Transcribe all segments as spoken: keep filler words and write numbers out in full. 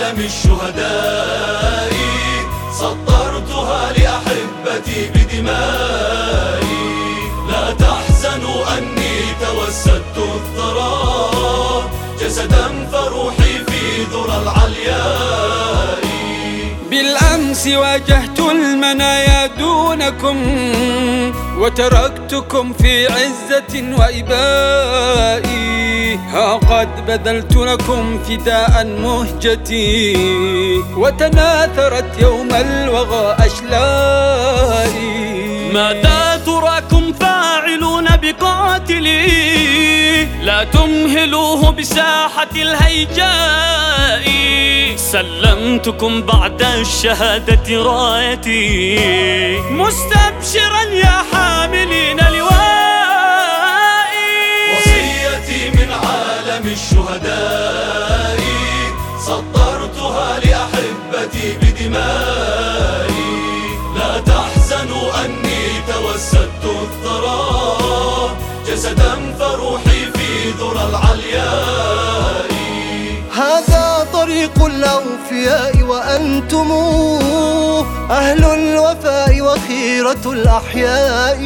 عالم الشهداء سطرتها لأحبتي بدمائي. لا تحزنوا أني توسدت الثرى جسدا فروحي في ذرى العلياء. بالأمس واجهت المنايا دونكم وتركتكم في عزة وإبائي. ها قد بذلت لكم فداء مهجتي وتناثرت يوم الوغى أشلائي. ماذا تراكم فاعلون بقاتلي؟ لا تمهلوه بساحة الهيجاء. سلمتكم بعد الشهادة رايتي مستبشرا يا حاملين لوائي. وصيتي من عالم الشهداء سطرتها لأحبتي بدمائي. لا تحزنوا أني توسدت الثرى جسدا فروحي في ذرى العلياء. هذا طريق الأوفياء وأنتم أهل الوفاء وخيرة الأحياء.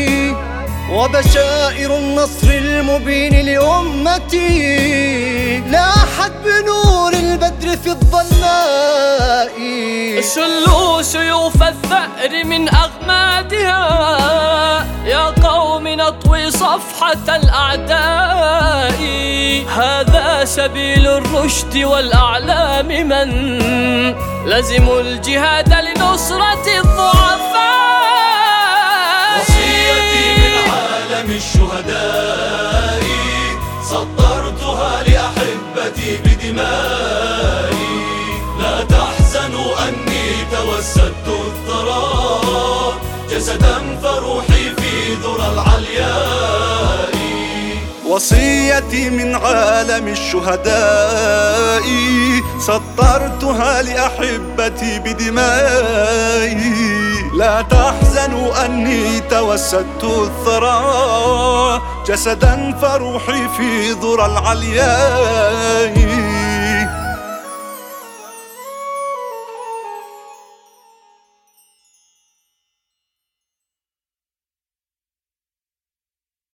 وبشائر النصر المبين لأمتي لاحت بنور البدر في الظلماء. شلوا سيوف الثأر من أغمادها يا قوم نطوي صفحة الأعداء. هذا سبيل الرشد والأعلام من لزموا الجهاد لنصرة الضعفاء. وصيتي من عالم الشهداء سطرتها لأحبتي بدمائي. لا تحزنوا أني توسدت الثرى جسدا فروحي في ذرى العلياء. وصيتي من عالم الشهداء سطرتها لأحبتي بدمائي. لا تحزنوا أني توسدت الثرى جسدا فروحي في ذرى العلياء.